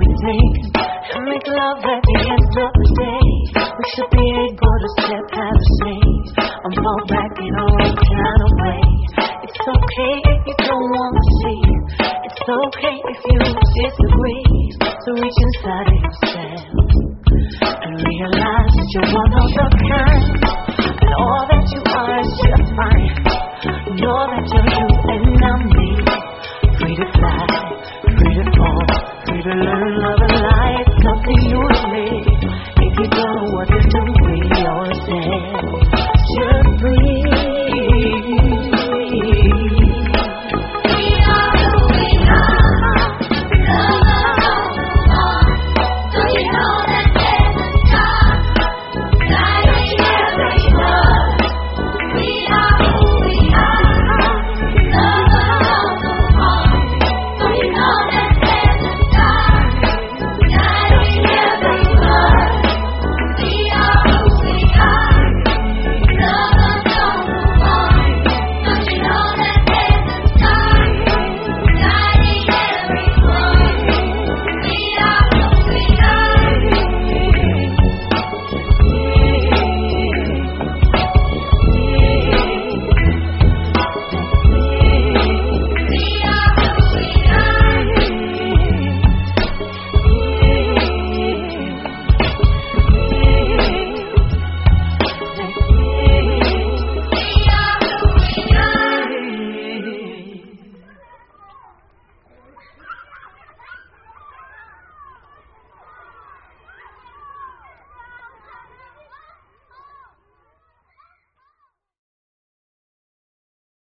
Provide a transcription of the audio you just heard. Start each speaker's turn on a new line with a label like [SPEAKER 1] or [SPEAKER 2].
[SPEAKER 1] everything and make love at the end of the day. We should be able to step out of space and fall back in our own kind of way. It's okay if you don't want to see. It's okay if you disagree. So reach inside of yourself and realize that you're one of a kind. And all that you are is just fine. Know that you're